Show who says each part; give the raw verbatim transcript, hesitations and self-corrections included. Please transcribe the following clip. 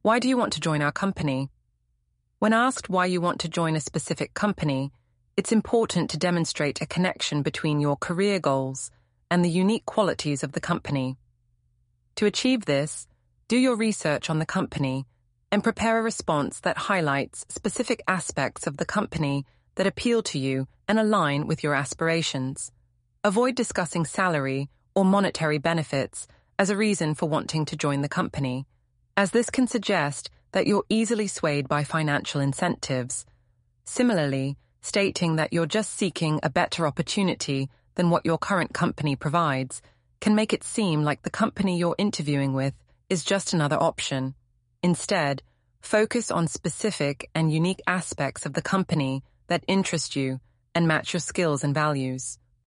Speaker 1: Why do you want to join our company? When asked why you want to join a specific company, it's important to demonstrate a connection between your career goals and the unique qualities of the company. To achieve this, do your research on the company and prepare a response that highlights specific aspects of the company that appeal to you and align with your aspirations. Avoid discussing salary or monetary benefits as a reason for wanting to join the company, as this can suggest that you're easily swayed by financial incentives. Similarly, stating that you're just seeking a better opportunity than what your current company provides can make it seem like the company you're interviewing with is just another option. Instead, focus on specific and unique aspects of the company that interest you and match your skills and values.